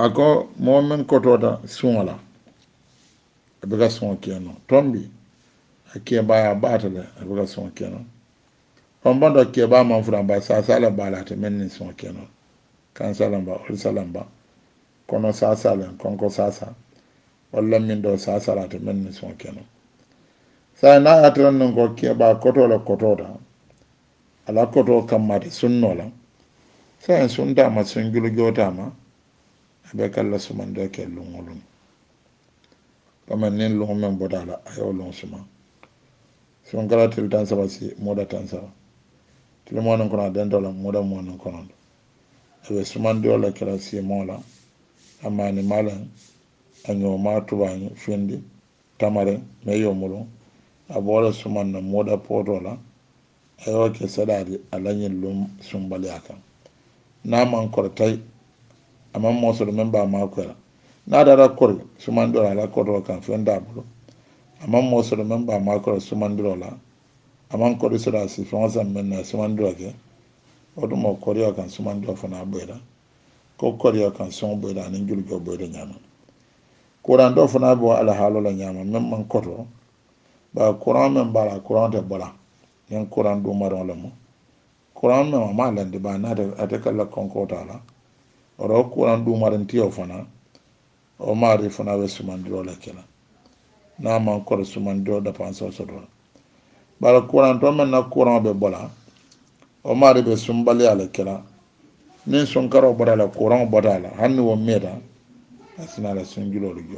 ako momen kotota suŋola abe ka suŋo keno tombi a keɓaya batale abe ka suŋo keno on bondo keɓa man furan ba sasala balate men ni suŋo keno kan salamba ol salamba kono sasalen konko sasa walla min ɗo sasalate men ni suŋo keno sa na yatiran nun ko keɓa kotola kotota ala koto kammate sunnola sa en suntama sunjulu jotama abe kalla sumando ke luŋolum kama nin luŋo men bodala ayo luŋ suma sun kala til tan saba si moda tan saba til monin kono dentola moda monin kono abe sumandio la kala si mola amani malen anyo ma tubañi findi tamare me yomulu abola sumanna moda potola ayo ke sadadi alañin lum sumbali akan naman kortay aman mosoro men ba makoyla na dara kor sumandiro ala koto kan fenda bulu aman mosoro men ba makoro sumandiro la aman kori sura si fonsa men na sumandiro ke odumo koriyo kan sumandiro fana boyda ko koriyo kan son boyda ni julgo boyda nyama kuran do fana bo ala halo la nyama men man koto ba kuran men bala kuran te bola yan kuran do maron la mo kuran men ma lande ba na de atakalla konkota la oro kuran du marantiyo fana o mari fana be sumandiro la kela na man kor sumandiro da panso sodo bara kuran to men na kuran be bola o mari be sumbali ala kela nin sun karo bodala kuran bodala hanni wo meda asina la sungilo jo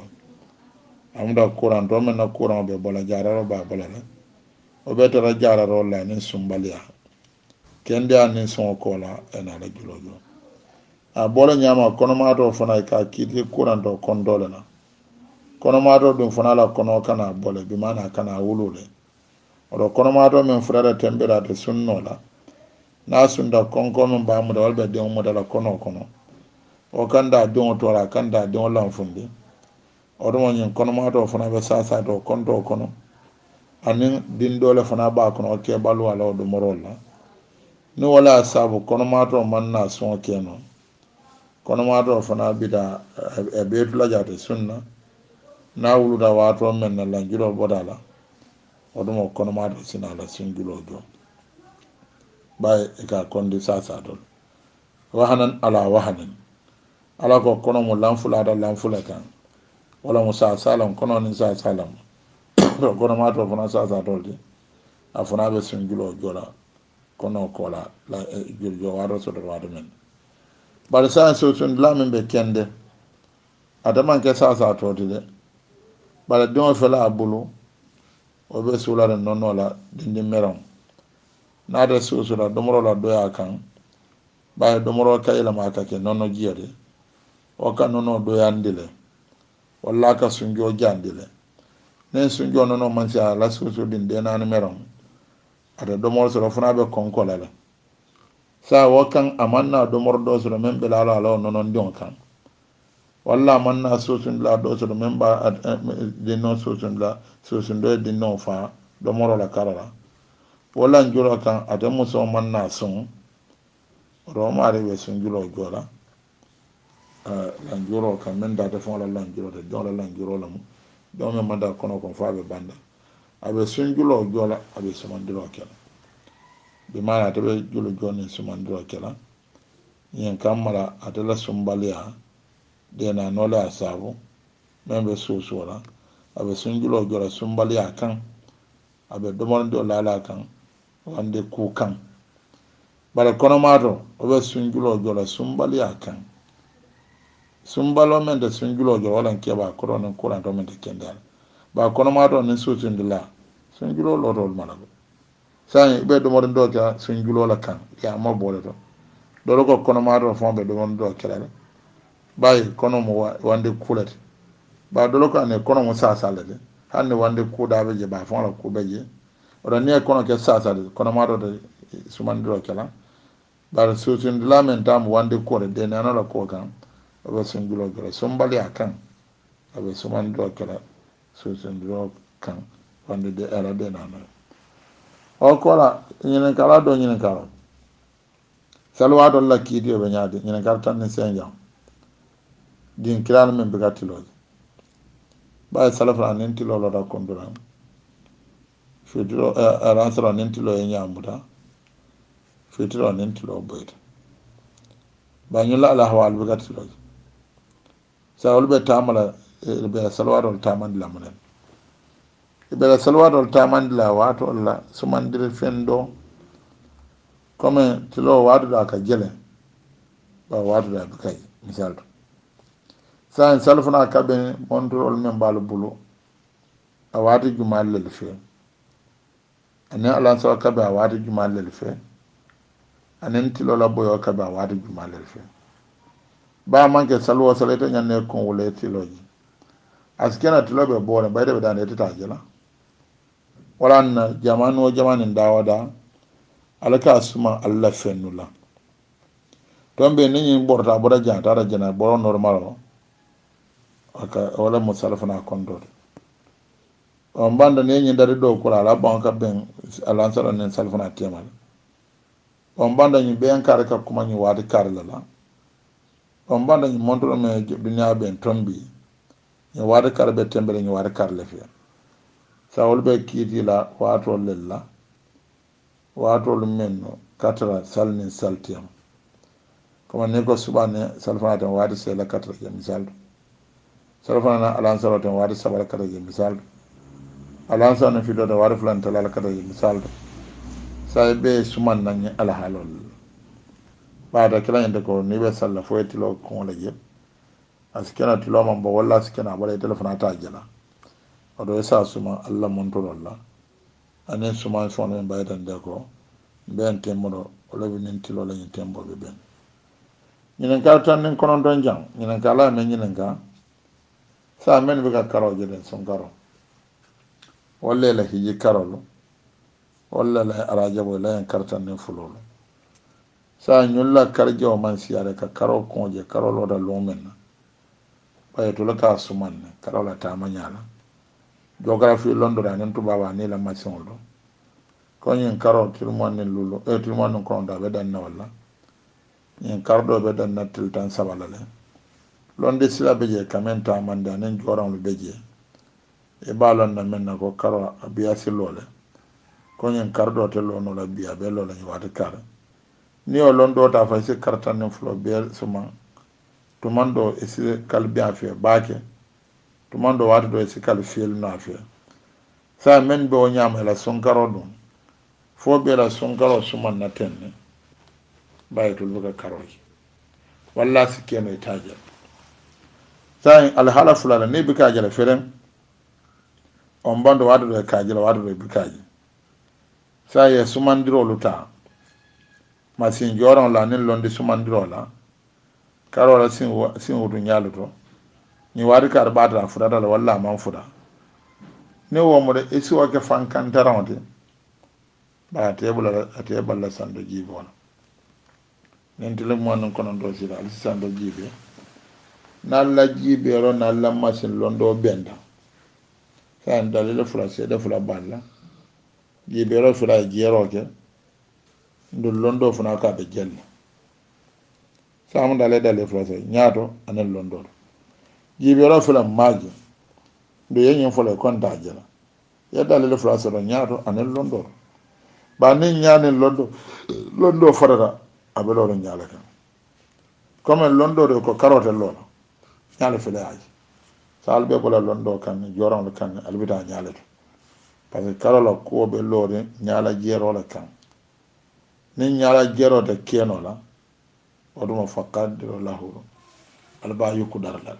amda kuran to men na kuran be bola jararo ba bola la o be tara jararo la nin sumbali ya kende an nin sun ko la ena la julo jo a bola nyama kono mato fana ka kiti kuranto kondole na kono mato dum fana la kono kana bola bi mana kana wulule odo kono mato men furada tembera te sunnola na sunda konko men ba mu da walbe de mu da la kono kono o kanda don to la kanda don lan fundi odo mo nyin kono mato fana be sasa do konto kono anin din dole fana ba kono ke balu ala do morolla ni wala sabu kono mato man na son keno kono mato fana bida e betula jate sunna na wuluda wato men na lanjuro bodala odumo kono mato sina la sunjulo jo bay e ka kondi sasa dol wahanan ala wahanan ala ko kono mo lanfula da lanfula kan wala mo sa salam kono ni sa salam kono mato fana sasa dol di afuna be sunjulo jola kono kola la juljo waro so do wado men bari sa so sun lamin be kende adaman ke sa toti de bari don fela abulu o be sula de nonno la dindi meron na da so la domoro la doya kan ba domoro kayla ma ka ke nonno jiyade o kan nonno doya ndile walla ka sunjo jandile nen sunjo nonno man sa la so din de nan meron ada domoro so funa be konkola la sa wakan amanna domor do so men be lala ala non don kan walla amanna so sun la do so men ba de non so sun do de non fa domoro la karala walla njuro kan adamu so manna sun roma re be sun julo jola la njuro kan men da fa la njuro de don la njuro la mu don men manda kono kon fa be banda abe sun julo jola abe so mandiro kala bi mana tabe julu joni sumandiro kela yen kamala atala sumbaliya de na nola asabu membe susura abe sunjulo jola sumbaliya kan abe domondo lala kan wande ku kan bara kono mato obe sunjulo jola sumbaliya kan sumbalo men de sunjulo jola wala keba korona kuran to men de kendal ba kono mato ni susundila sunjulo lotol malago sai be do modon do ka sunjulo la kan ya ma bole to do ko kono ma do fon be do modon do kala bay kono mo wande kulet ba do ko ne kono mo sa sala de hanne wande ku da be je ba fon la ku be je o ne kono ke sa sala kono ma do de sumandiro kala ba susundila men tam wande ko de na la ko kan o be sunjulo kala sumbali akan o be sumandiro kala susundiro kan wande de era de na o kola ñinen kala do ñinen kala salwa do la kiidiyo be ñaade ñinen kala tan ni senjam din kirana men be gatiloje ba salafra nen tilo lo da kondura fitiro ransara nen tilo e nyamuda fitiro nen tilo boyta ba nyula ala hawal be gatiloje sa ulbe tamala be salawaro tamandila munen be salawaro tamandila wato alla sumandire fendo comme tilo wato da ka jele ba wato da be kay misal sa salafuna kabe montrol men balu bulu a wato jumal le fe ane ala sa kabe a wato jumal le fe anen tilo la boyo kabe a wato jumal le fe ba manke salwa salete nyanne kon wole tiloji askena tilobe bore bayde be dane tita jela wala na jamanu jamanin dawada alaka suma alla fennula tombe ni borta boda janta da jana boro normal aka wala musalafana kondo on banda ne nyi dari do kula la banka ben alansara nen salafana temal on banda nyi ben kar ka kuma nyi wadi kar la on banda nyi montro me dunya ben tombi nyi wadi kar be tembere nyi wadi kar le fi sawol be kiti la wato lella wato menno katra salnin saltiam kuma ne ko subane salafana tan wadi se la katra ya misal salafana alansara tan wadi sabal katra ya misal alansara fi do da wadi flan talal katra ya misal sai be suman nan ala halol baada kila yende ko ni be salla fo tilo ko la je askena tilo man bo walla askena bala telefona ta jala odo sa suma alla montorolla anen suma fo no baytan de ko ben temmo wala bi nin tilo la ni tembo be ben ñinen ka tan nin konon don jang ñinen ka la men ñinen ka sa men be ka karo je den son karo walla la hiji karolo walla la arajabo la en kartan nin fulolo sa ñulla karjo man siyare ka karo konje karo lo da lomen baye to la ka suman karo la ta manyala geography londo da nan to baba ni la mason lo ko ñin karo tilmon nin lulo tilmon non ko da be dan na walla ñin kardo be dan na til tan sabala le londe sila be je kamenta manda nen joran lu be je e balon na men na ko karo biya silole ko ñin kardo te lo no la biya be lo la ñu wata kar ni o londo ta fa se kartan ne flo be suma to mando e se kalbi afia baake to mando wata do e se kal fiel na afia sa men be o nyama la sonkaro dum fo be la sonkaro suma na tenne baytul buka karoji walla si keno itaja sa al halafu la ne bika jala feren on bando wata do e kajila wata do e bikaji sa ye sumandiro luta masin joron la nin londi sumandiro la karola sin wutu nyalu to ni wari kar bata fudata la walla man fuda ne wo mo de isi wa ke fankan tarawte ba tebula sando jibo na nen tele mo non konon do sira al sando jibe nalla jibe ro nalla masin londo benda kan dalile fula se de fula balla jibe ro fula jero ke ndul londo funa ka be jelle samu dale fula se nyaato anen londo jibero fula maji do yenyen fula konta jela ya dale fula se nyaato anen londo ba ni nyaane londo farata abelo ro nyaala kan comme londo do ko karote lolo nyaale fula aji salbe ko la londo kan joron kan albita nyaale to parce que karola ko be lore nyaala jero la kan ni ñala jero de keno la oduma fakadiro lahuro alba yuku darlal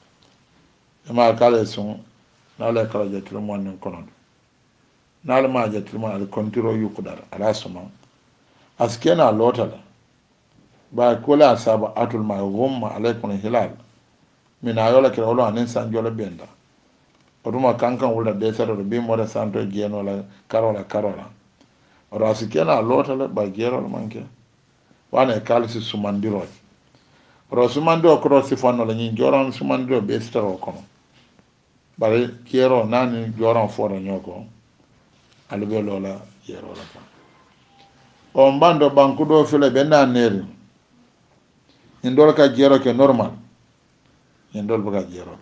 ma kala sun nala kala jetul mon nen kono nala ma jetul mon al kontiro yuku dar ala suma askena lotala ba kola saba atul ma gumma alaykum hilal min ayola kira wala nen sanjola benda oduma kankan wala de sero be mo de santo jeno la karola oɗo a sikkena lootale ɓa jeerol manque wana e kalisi sumandiroje oɗo sumandi o koto sifannole ñin joron sumandiro ɓe sitaro kono ɓare jeero nani joron foto ñoko ala ɓe loola jeerola kam on ɓando ɓankuɗo file ɓe naneri ñin ɗol ka jeero ke normal ñindol buga jero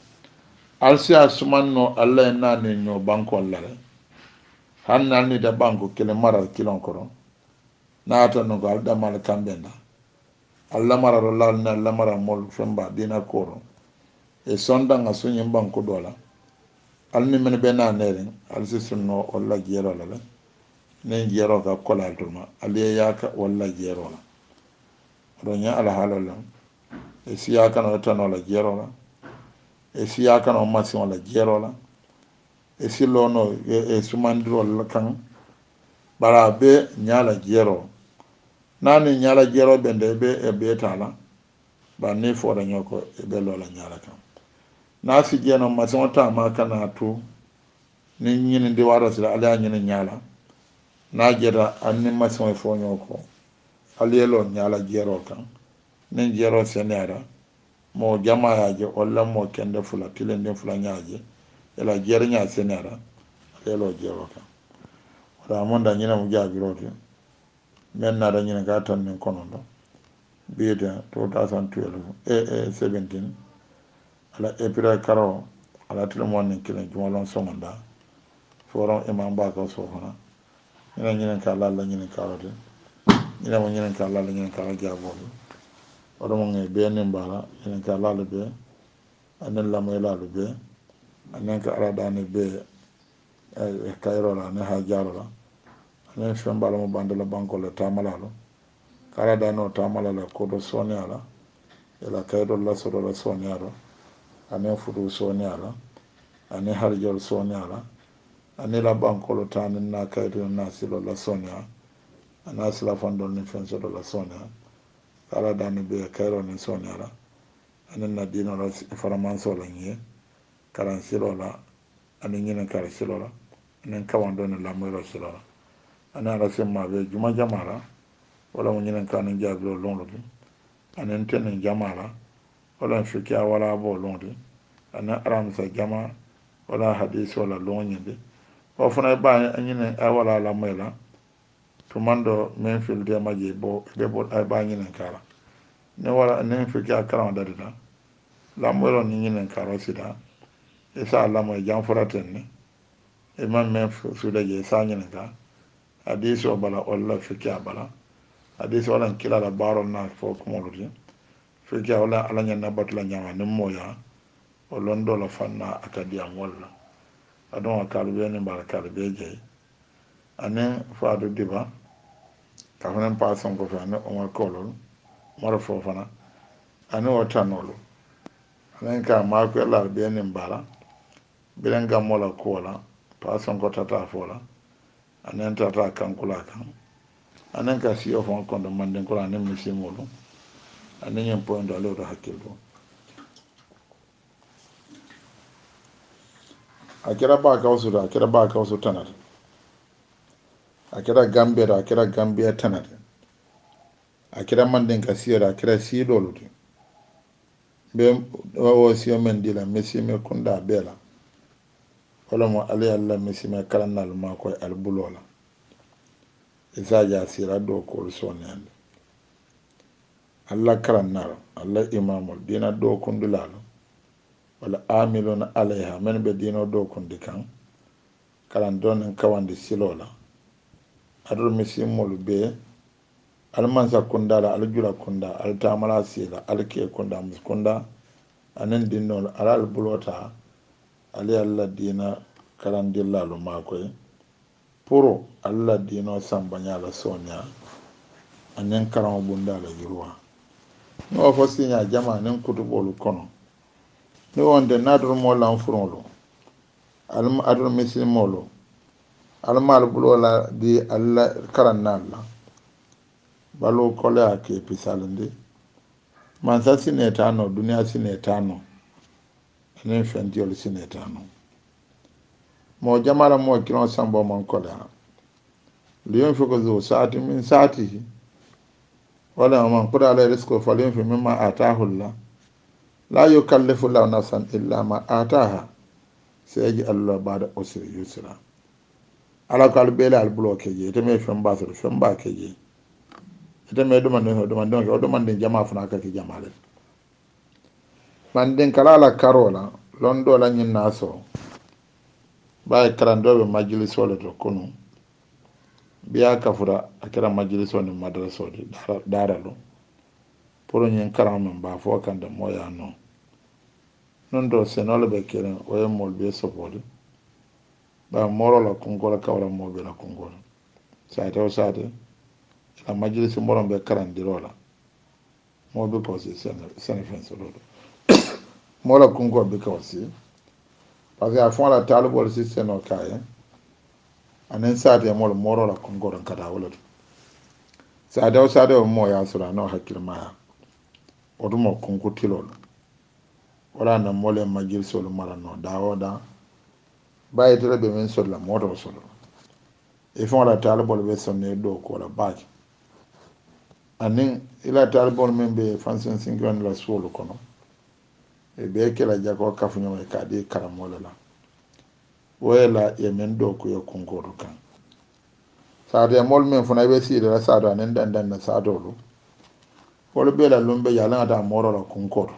alsiya sumanno allah en nani ño banko allare hanne alnida banko kele maral kilon kono natanno ko alɗamal kamɓenda allah mararo lalne allah mara mol femba dina koro e sondanga suñin banko dola alni men ɓe naneren alsi sunno walla jeerola le nen jeero ka kolal tuma aliye yaka walla jeerola oɗo ña ala haalole e siyakano tanola jeerola e siyakano machine ola jeerola e sillono e sumandirol kan ɓara ɓe ñaala jeero nani ñaala jeeroɓe nde ɓe e ɓeetala ba ni fooɗa ñoko e ɓe loola ñaala kan na si jeeno machine o tama kana tu ni ñini ndi waro sila ala ñini ñaala na jeta anni machine o foño ko aliyelo ñaala jeero kan nin jeero senera mo jamayaje walla mo kende fula tilendin fula ñaaje ela jeerña senera aliyelo jeero kan wala monda ñina mo jaabirote men naɗa ñina ka tan min kono ɗo mbiyete 2012 e 17 ala épira karo ala tilemon nin kilen jumalon somonda foron imam baka sofana ñina ñinen ka lalla ñinen karote ñina mo ñinen ka lalla ñinen kala jaaboɓe oɗo mo ngi be nin mbala ñinen ka lalla be anen lamoylalu be anen ka araɗani be kayrola anen ha jarola anen fembala mo bandela bankole tamalalo karaɗano tamalala koɗo soñala ela kayɗol lasoɗola soñaro anen futu soñala anen harjol soñala anila bankolo tanin na kayɗo na silola soña ana sila fandol ni fensoɗola soña karaɗani ɓe kayro ni soñala anen na dinola faramansola ñiye karan silola anen ñinen kara silola anen kawanɗoni lamoyro silola anen ala simma ɓe juma jamala wala mo ñinen kanen jaabiro lonɗode anen tenen jamala wala fikki a wala bo londe anen aramisa jama wala hadis wala loñinde o fana ba ñinen a wala lamoyla tumando min filde maji bo ɓe bo ay ba ñinen kara ne wala nen fikki a karan dadita lamoylo ni ñinen karo sida e sa lamoye jam foraten ne e man min suudaje sa ñinen ka hadis o bala walla fikki a bala hadis wala kilala barol na fo kumoluti fikki a wala ala ñanna batula ñama nin moya o londola fanna akadiyam walla aɗon a kalɓe ni mbara kalɓe jeeyi anin faadu diba kafanen pa sonko fe ani omar kolol mara fofana ani o tanolu anen ka mako elar ɓe ni mbara biren gammola kuwola pa sonko tata fola anen tata kankula kan anen ka siyo fon kondo mandinkula anen misimolu anen yen pointo alewto hakkilto a kira ba kawsuta a kira ba kawsu tanata a kira gambiyata a kira gambiya tanata a kira mandinka siyota a kira siidoluti ɓe o siyo men dila misime kunda beela wala mo ali allah misime kalannal ma koye albulola isaja sira do kol sonende allah karannaro allah imamol dina do kundulalo wala amiluna alayha men ɓe dino do kundi kan kalan donen kawandi silola aɗol misimmolu be almansa kundala ala jula kunda ala tamala sila ala ke kunda mus kunda anen dinnol ala albulota ali allah dina karandillalu makoye pour allah dino sambañala soña anen karamo bundala yurwa ni o fo siña jama nen kutuɓolu kono ni wonde naatoro lan furonlo alma adol misilmolo alma albulola di alla karannalla balo kole ake pisalinde man sa sinetano duniya sinetano enen fentiyol sinetano mo jamala mo kiron sambo man kole liyon fi ko zo saati min saatihi wala man qura ala rizqo falin fi mimma ataahulla la yukallifu lahu nafsan illa ma ataha seji allah bada usri yusra ala ko albele albuloke je teme femba so femba ke je teme do man ke o do man jama fana ka ke jamale manden kala la karola londo la nyin naso bay karandobe majlis wala to kunu biya kafura akira majlis woni madraso di daralo pour nyin karam men ba fo kan de moya no non do senole be kelen o e mol be sopodi ba moro la kungola kawra mo be la kungola saate o saate la majlis moro be karandirola mo be ko si sen fen solo mola kungo be ko si parce que a fond la talibol si seno kaye anen saate mol moro la kungola kada wala saate o mo ya sura no hakil maya o dum kungo tilol wala na mole majlis sol mara no dawoda baye tere be men sol la moto solo e fond la talibol be sonne do ko la baaki anin ila talibol men be fansen singran la solo kono e be kela jako kafunyo e kadi karamola la wela ye men do ko yo konkodo kan saade mol men funa be si la saado anen dandan na saado lu wala be la lumbe yala da moro la konkodo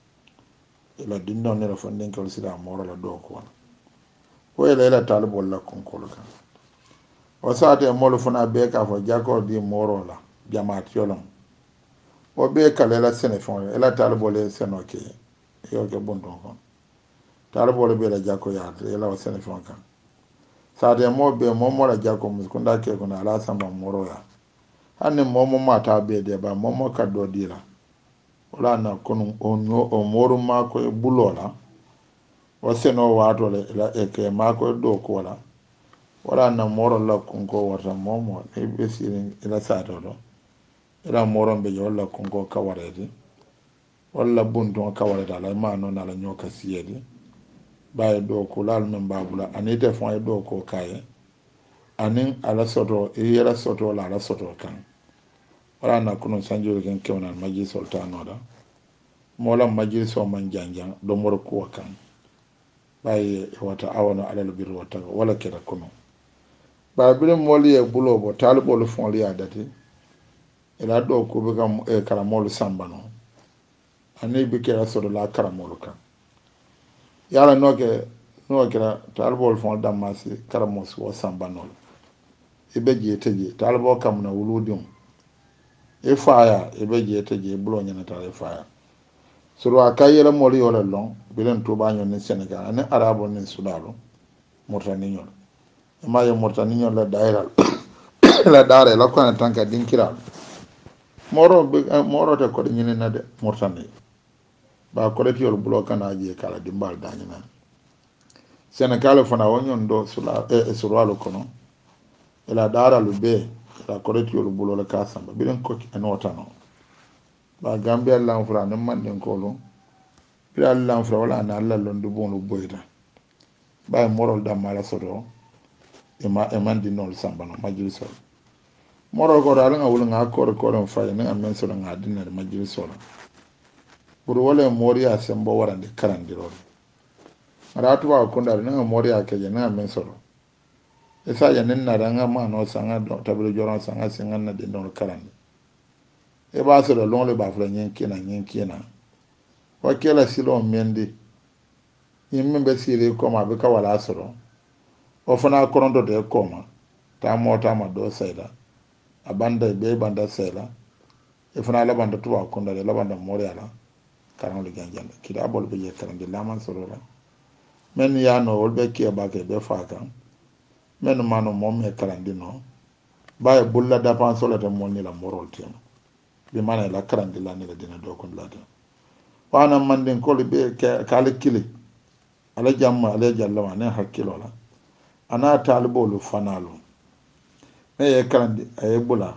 ila dindo ne la fonden ko sida moro la do ko wela ila talibol la konkodo kan o saade mol funa be ka fo jako di moro la jamaat yolom o be kala la senefon ila talibol e senoke yo ke bonton kon talibol be la jako ya ila o senefon kan saade mo be mo mo la jako muskunda ke ko na ala samba moro ya hanne mo mo mata be de ba mo mo kaddo dira wala na kono o moro ma ko e bulola o seno wato le la e ke ma ko do ko wala na moro la kungo wata mo mo e be sirin ila saado do ila moro be yo la kungo kawaredi walla bunton kawaredi ala ma no na la nyoka siyedi baye do ko lal men babula ani te fon e do ko kaye anin ala soto e yela soto la ala soto kan wala na kuno sanjuro ken kewna maji sultano da mola maji so man janjan do moro ko kan baye wata awano ala lo biro wata wala kera kuno ba bile moli e bulo bo talbo lo fon li adati ila do ko be kam e karamol sambano ani be kera soto la karamol kan yala noke no kira talbol fon damasi karamos wo sambanol ibe jeteje talbo kam na wuludum e faya ibe jeteje bulo nyana tare faya suru akayela moli yola long bilen to banyo ni Senegal ani arabo ni sudalo mortani nyol ma yo mortani nyol la daira la dare la ko tanka dinkira moro te ko nyini na de mortani ba ko retiol bulo kana je kala dimbal dañina Senegal fana wonyon do sula suralo kono ila dara lu be la ko retiol bulo la kasamba bilen ko anotano ba Gambia lan fura ne manden ko lo bila lan fura wala na Allah londu bon lu boyda ba morol da mala sodo e man di nol samba no majliso morol ko dal nga wul nga ko fa ne amen so nga dinna majliso pour wala moriya sembo warande karandiro ratu wa kunda na moriya ke je na men solo esa ya nen na ranga ma no sanga do tabelo joron sanga singa na de no karande e ba so lo le ba fla nyen kina wa kela silo mendi yimme be sire ko ma be ka wala soro o fana korondo de ko ma ta do sayda abanda be banda sayda e fana la banda tuwa kunda la banda moriya la karan le ganjanda kida bol be ye karan de laman solo la men ya no wol be ke ba ke be fa kan men mano mom me karan di no ba e bulla da pan solo te mon ni la morol tem be mana la karan de la ni la dina do kon la ta wana manden ko be ke kale kili ala jamma ala jalla ne hakkilo la ana talibo lu fanalo me ye karan di ay bula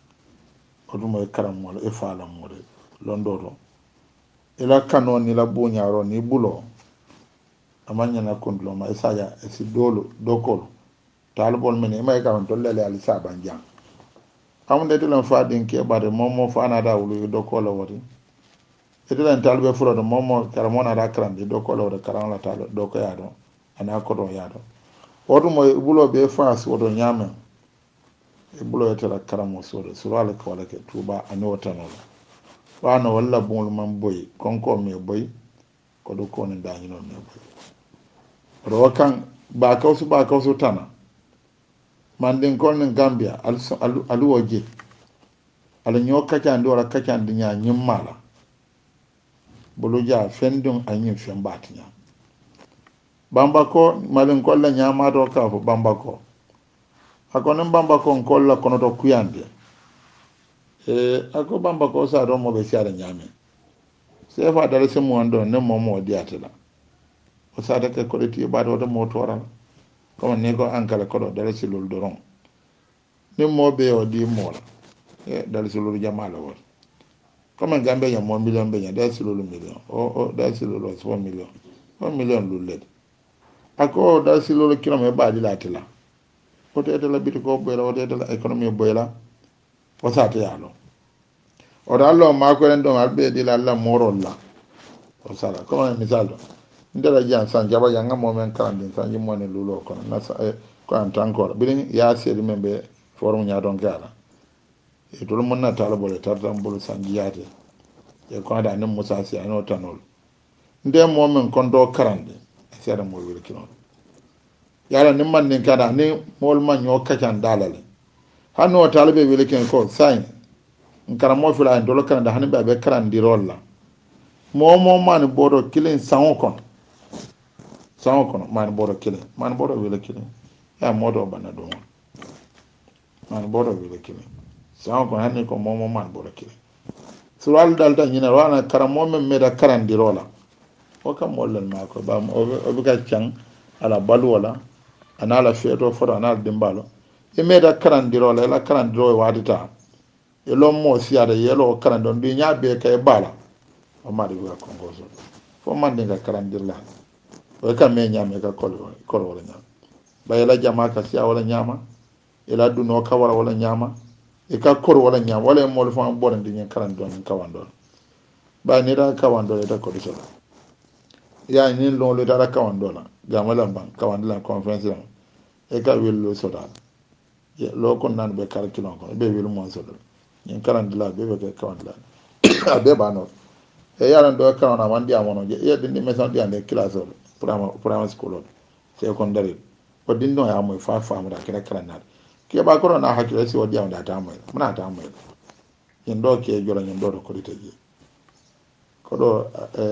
o dum e karan mo e fa la mo de londoro ila kano ni la buñaro ni bulo amanya na kondlo ma isaya esi dokolo talbol men e may karon tollele ali saban jang amde to lan faadin ke bare momo fana da wulu dokolo wori etilan talbe furo do momo karamona da krande dokolo wori karan la talo doko yado ana ko do yado wodu mo bulo be fas wodo nyame e bulo etela karamo sore surale ko wala ke tuba ani wotano wana walla bol man boy konko me boy ko do ko ni dañi non ne ko ro kan ba kawsu tana mandin ko ni Gambia alu woje ala ñoo kacandi wala kacandi ñaa ñimmala bulu ja fendun a ñin fen baatiña bamba ko malin kolla ñamato ka fo bamba ko ako nin bamba ko n kolla konoto kuyandi ako bamba ko sa do moɓe siada ñaami sefa dara simuwan ɗon nin momo diyate la o sata ke koɗe tiye ɓaade woto mo torala comme ni ko ankala koɗo dara silol doron nin mo ɓe o di moola dal silolu jamala wol comme gambe ñam mo million be ñam dal silolu million o dal silolu 1 million lullede ako dal silolu kilome baadi latila o tete la biti ko boyla o tete la économie boyla o sate yalo o dallo ma ko en don albe di la morol la o sala comme misal do ndela jan san jaba yanga mo men karandin san jimo ne lulo ko na ko an tankor bi ya sedi membe forum nya don gala e tolu mun na tala bole tartam bolu sanjiyate e ko ada nem musa si ano tanol nde mo men kon do karande sera mo wiri kinon yala nim man nin kada ni mol man yo kacan dalale hanno tala be wiri kin ko sai ngara mo fila en dolo karande hanin be karandi rolla mo man bodo kilin sanwo kon man bodo kilin man bodo wiri kilin ya modo bana do man bodo wiri kilin sawa ko hanni ko momo man bora kire sural dalta nyina wana karamo men meda karandirola o kam mollal mako ba o bi ka cang ala balu wala anala feto fodo anala dimbalo e meda karandirola la karandiro wadita e lom mo siada yelo karandon bi nyaabe kay bala o mari ga kongoso fo man dinga karandirla o kam me nyame ka kol wala nyama bayela jama ka siya wala nyama ila duno ka wala nyama e ka kor wala nyam wala mo le fam borandi nyen karando nyen kawando ba ni da kawando le da ko diso ya ni lo le da kawando la gamala ban kawando la conference la e ka wello soda ye lo ko nan be kar kilon ko be wello mo soda nyen karando la be be kawando la be ba no e yaran do kawna mandi amono ye dindi maison di ande classe prama school secondary ko dindo ya mo fa mu da kira karanda ke ba ko na hakile si wadi amda ta mai muna ta mai ndo ke jora ndo do ko diteji ko do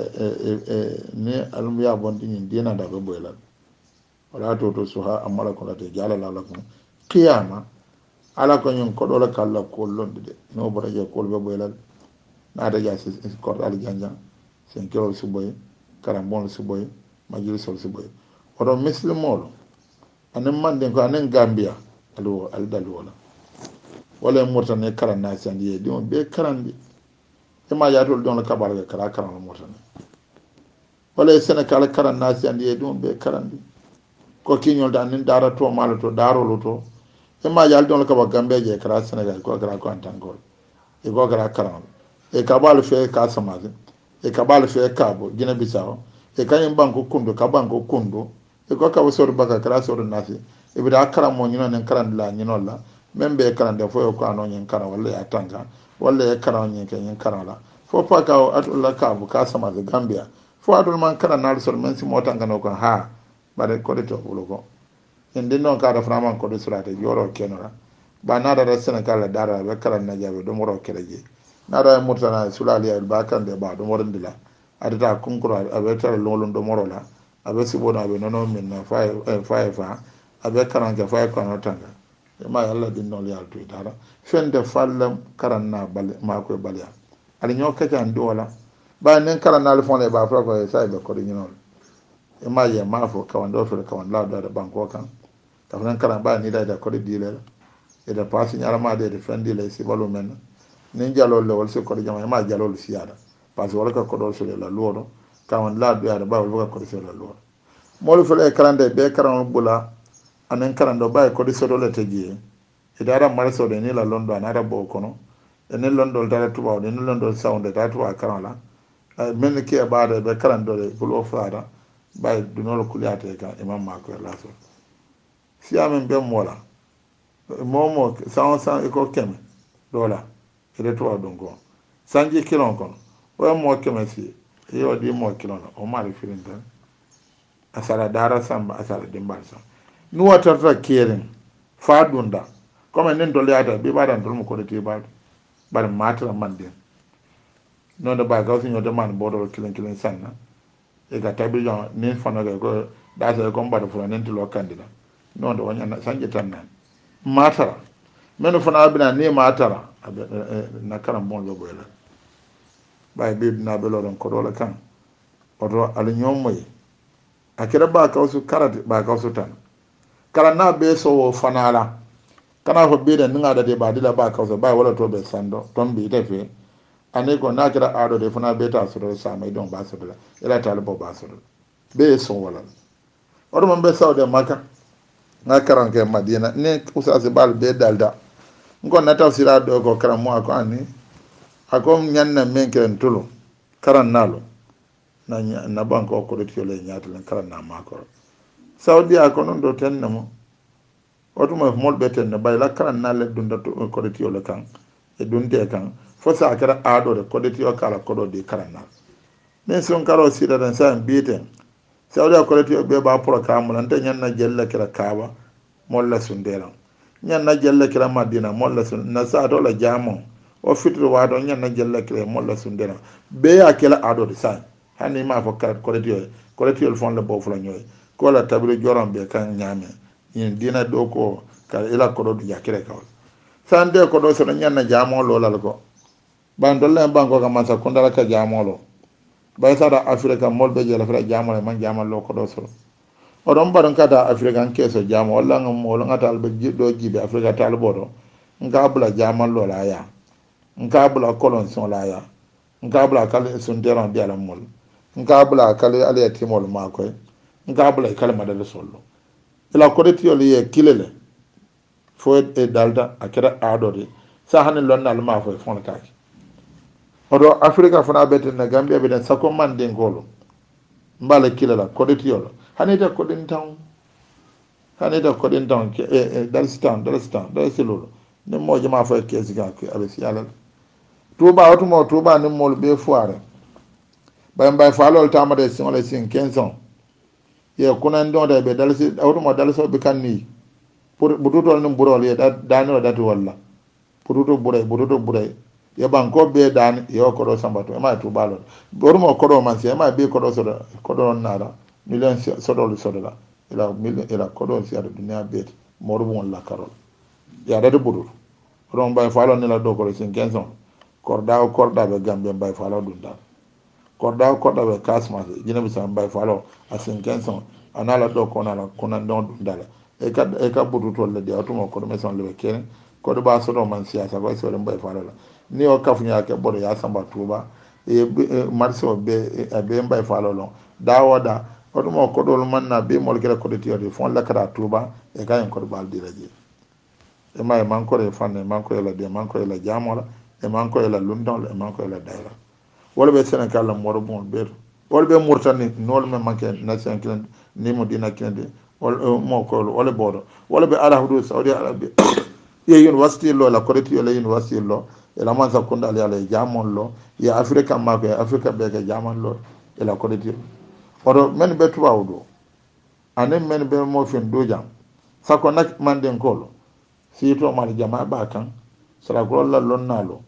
ne almuya bondi ni dina da be boyla wala to suha amala ko late jala la la ko qiyama ala ko nyun ko do la kala ko londe no bora je ko be boyla na da ja si ko al janja sen ko su boy karambon su boy majil sol su boy o do muslimolo anen manden ko anen gambia aldalu wala mortane karanna sandiye dum be karandi e ma yatol don la kabar ga karan mortane wala Senegal karanna sandiye dum be karandi ko kinyol dan nin dara to malo to daro luto e ma yal don la kabar gambe je kara Senegal ko kara ko antangol e ko kara karan e kabal fe ka samaze e kabal fe kabo gina bisawo e kanyim banko kundo ka banko kundo e ko ka wosor baka kara sor nasi e bi da karam mo nyino nen karan la nyino la membe karan de fo ko ano nyen karan wala ya tanga wala ya karan nyen ken karan la fo pa ka atulla ka bu ka samaze Gambia fo atul man karan na sor men si motanga no ko ha bare ko de to bulo inde non ka da framan ko de surate yoro kenora ba na da Senegal la dara be karan na jabe do moro keleje na da murtana sulali al bakan de ba do morandila adata kunkuro abe tara lolon do moro la abe sibona abe nono min na fa abe karan ke fa ko no tanga ma yalla din no yal to dara fende fallam karan na bal ma ko balya ali nyoka tan do wala ba nen karan na le fon le ba fra ko sai be ko din no e ma ye ma fo kawan do fere kawan la do da banko kan ta fran karan ba ni da ko di le e da pasi nyala ma de fendi le si balu men nin jalo le wol se ko jama ma jalo le siada parce wala ka ko do so la loro kawan la do ya ba wala ko so la loro mo le fele karan de be karan bula anen karando bay ko di sodole teji e dara marso de ni la londo anara bo kono e ni londo dara tuba de ni londo sound da tuba karala men ki e baade be karando de bulo fara bay du no kuliate ka imam mako la so si amen be mola momo sa e ko keme dola e de tuba dongo sanji kilon kono o mo keme si yo di mo kilono o mari firin tan asara dara samba asara dimbal sam nu watarta keren fa dunda comme nen dole ata bi badan dol mo ko de ba bar matra manden non da ba ga sun yo de man bodo kilen sanna e ga tabi jon ni fana ga ko da sa ko mbado fu nen tilo kandida non da wanya sanje tan nan matara men fana abina ni matara na karam bon lo boyla bay be na be lo don ko do la kan oto ala ñomoy akira ba kawsu karate ba kawsu tan kala na be so fanala kana ko be da ninga da de ba dila ba kawsu ba wala to be sando ton bi te fe ane ko na kira ado de fana be ta so do sa mai don ba so do ila talibo ba so do be so wala oto man be sawde maka na karan ke madina ne usase bal be dalda ngon na tafsira do ko karam mo ko ani akom nyanna men ken tulu karan nalo na banko ko retiyo le nyaata len kala na makoro saudi a ko non do ten mo otuma mol beten na bayla kala na le dunda to ko retiyo le kan e dunde kan fo sa kala ado de ko retiyo kala ko do di kala na men son karo sira dan sa biiten saudi a ko retiyo be ba programme lan tan nyanna jella kala kaaba mol la sundela nyanna jella kala madina mol la sun na sa do la jamo o fitro wa do nyanna jella kala mol la sundela be ya kala ado de sa hani ma fo kala koletiyol fon le bo fula ñoy ko la tabiro joron be kan ñame ñin dina do ko kala ila ko do jakire kaw sande ko do so ñanna jamo lo lal ko ban dolle banko ka masa ko ndala ka jamo lo bay sada afrika molbe je la fra jamo le man jamo lo ko do so o don baron kada afrika an keso jamo walla ngam mo ngata albe do jibe afrika tal bodo ngabla jamo lo la ya ngabla kolon son la ya ngabla kala sun deron de la mol nka bula kale ale ya timol ma ko nka bula kale madale sollo ila ko reti yoli ye kilele fo e dalda akira adori sa hanin lonna al ma fo fon kaaki odo afrika fona beten na gambia be den sako man den golo mbala kilela ko reti yolo hanita ko den taw dalstan ne mo jama fo ke siga ko abe si yalla tuba otumo tuba ni mol be foire bay falol tamade singole sin 15 ans ye kunan don de be dalsi awtumo dalso be kanni pour budutol nim burol ye daniro dati walla buduto buray ye banko be dan ye ko do sambato e ma to balol bormo ko do man se ma be ko do sodo ko do nara million sodo la ila ko do si ada dunya be morbon la karol ya dati budur ron bay falol ni la do ko sin 15 ans korda be gambe bay falol dun dal korda be kasma jina bi sam bay falo a 15 ans anala do ko nala konan don dala e ka butu to le de automo ko me son le kene ko do ba so do man siasa ko so le bay falo la ni o kafunya ke bodo ya samba tuba e marso be bay falo lo dawoda automo ko do man na be mol kala ko de tiyo fon la kara tuba e ka en ko bal diraje e may man ko re fanne man ko la de man ko la jamola e man ko la lundon e man ko la daira wala be Sénégal la moro bon beto wala be Mauritanie nol me manke nation kilen ni mo dina kilen wala mo ko wala bodo wala be ala hudu Saudi Arabia ye university lo la koreti yo la university lo e la man sa kunda ala jamon lo ya Africa ma ko Africa be ke jamon lo e la koreti odo men be tuba wudo anen men be mo fen do jam sako nak manden kolo si to mal jama ba kan sala ko la lonnalo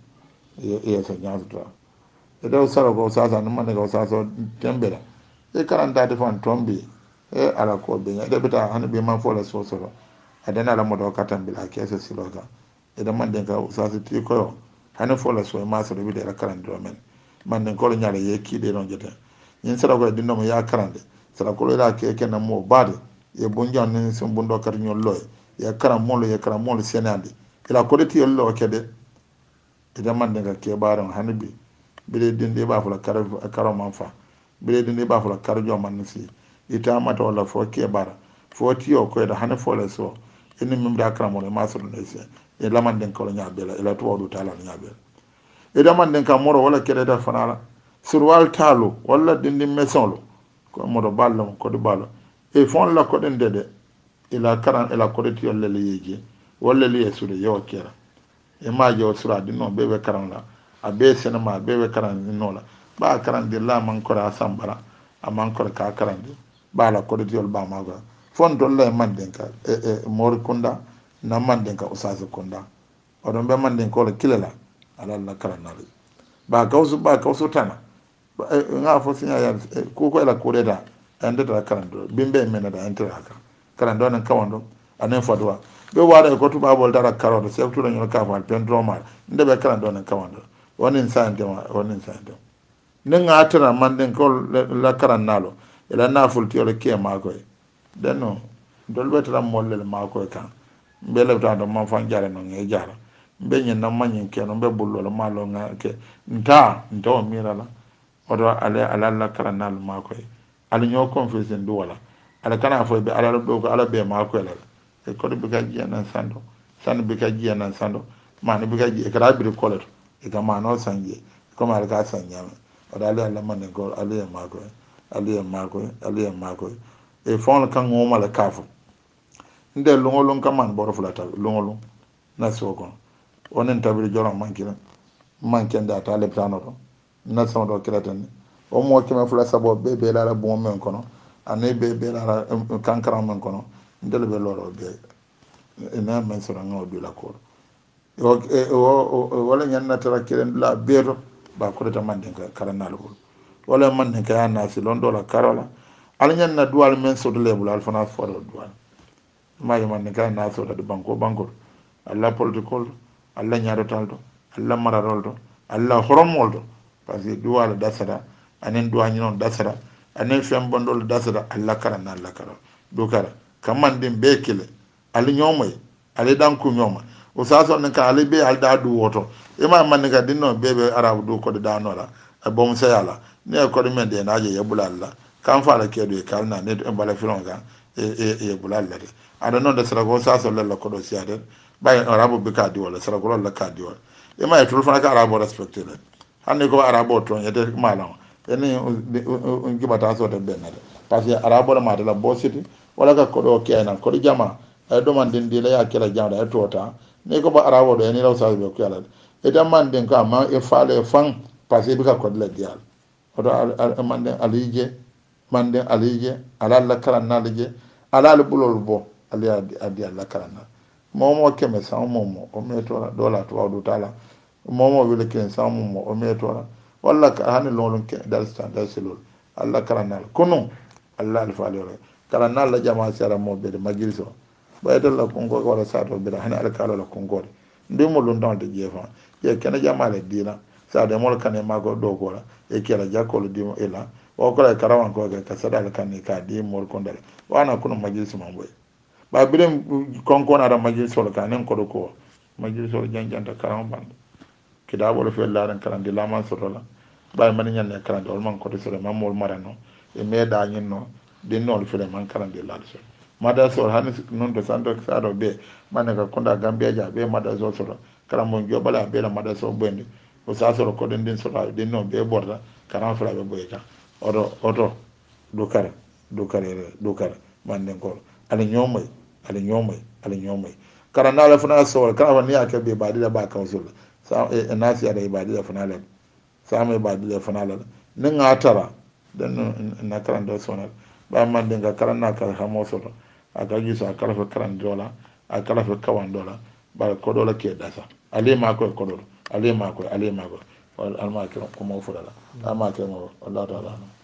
e sa nyaata edo sara ko sasa no man ko sasa tembera e karanta de fan tombi e ala ko be nya de beta han be man fola so so adana la modo katambi la kese siloga e da man den ka sasa ti ko han fola so ma so be de la karanta men man den ko nyaale ye ki de non jete yin sara ko dinno mo ya karande sara ko la ke ken mo bade e bonjon ne so bundo kat nyol loy ya karam mo lo ya karam mo senandi ila ko de ti yollo kede e da man den ka ke baran hanbi bile dindi ba fula karo man fa bile dindi ba fula karo jo man si ita mata wala fo ke bara fo tiyo ko da hane fo le so eni mim da kram wala masru ne se e laman den ko nya bela ila to do tala nya bela e da man den ka moro wala kede da fanala surwal talo wala dindi meson lo ko moro ballo ko do ballo e fon la ko den dede ila karan ila ko tiyo le yeje wala le yesude yo kera e ma jo sura dinno bebe karan la a be senema bebe karan nola ba karande la man ko ra sambara aman ko ka karande ba la ko diol ba ma go fon dolla man den ka mor kunda na man den ka usasa kunda odon be man den ko le kilela ala la karanale ba kausu tana nga fo sinya ya ko ko la kureda ande da karando bimbe mena da ante haka karando nan kawando anen fadwa be wada ko tuba bol dara karando se to nyo ka fa pendro ma nde be karando nan kawando wonin sante nen atara manden ko la karannalo ila na fulti ole ke ma ko denno dolbe tara molle ma ko kan be le tan do man fan jare no nge jara be nyen na manyen ke no be bullo lo malo nga ke nta mira la odo ala la karannalo ma ko ala nyo confession do wala ala kana fo be ala do ko ala be ma ko la e ko be ga jiana sando san be ga jiana sando man be ga ji e kara bi ko le e ga ma no sanje ko ma ga sanja oda ale ala man ko ale ma ko e fon kan ngoma la kafu nde longolon kaman boro fulata longolon na soko onen tabiri joro mankenda ta le plano do na so do kiratan o mo kema fula sabo be la bon men kono ane be la kankara men kono ndele be loro be ina men so ngo du la ko wala nyanna tara kiren la beto ba ko ta manden ka karanal bol wala manden ka yana si londo la karola ala nyanna dual men so de lebul alfana foro dual mayi manden ka na so de banko alla political alla nyaado taldo alla mararoldo alla horomoldo parce que dual dasara anen duani non dasara anen fem bondol dasara alla karanal la karol do kara kamandin be kile ali nyomay ali danku nyoma o saso nan ka ali be alda du woto e ma man ga dinno bebe arabu du ko da no la e bom se yala ne ko men de na je yebulalla kan fa la kedo e kalna ne e bala filonga e bulalla de ada non de sara go saso la ko do siade bay arabu be ka di wala sara go la ka di wala e ma e tul fa ka arabu respecte le hanne ko arabu to yede malam ene ngibata so de benade parce que arabu la ma de la bositi wala ka ko do kenan ko jama ay do man din di la ya kala jamda e tota ne ko ba arawo do ni law sa be ko yala e dam man den ko ma e faale fan passé bi ka ko la dial odo man den alije ala la kala nalije ala le bulol bo ali adi ala kala na momo keme sa momo o meto do la to do tala momo wile ken sa momo o meto walla ka hani lolon ke dal stand dal selol alla kala na kono alla al faale kala na la jama sara mo be de majliso bayadal la kongo wala sato bira hani alkalo la kongo ndi mo lon don de jefa ye kena jamale dina sa de mol kane mago do ko la e kela jakolo dimo ela o ko la karawan ko ga sada la kane ka di mol kondal wana kuno majlis mo boy ba bilen konko na da majlis wala kanen ko do ko majlis wala janjanta karam band kida bolo fe la ran karan di lama sorola ba man nyanne karan do man ko do sore man mol marano e meda nyinno din nol fe man karan di la so mada so hani non to santo sado be mane ka konda gambia ja be mada so so kala mo jobala be la mada so bende o sa so ko den so den no be borda karan fala be boyta oto do kare man den ko ala nyomay kara na la fana so kala wani ake be ba dida ba kan so sa nasi ada ibadi da fana la sa mai ibadi da fana la nin atara dan na karan da so na ba man den ka karan na ka hamo so a gaji su a karfe karan dola a karfe kawan dola ba kodola ke dasa ale ma ko kodola ale ma ko alma ke kuma fudala amma ke mo Allah ta'ala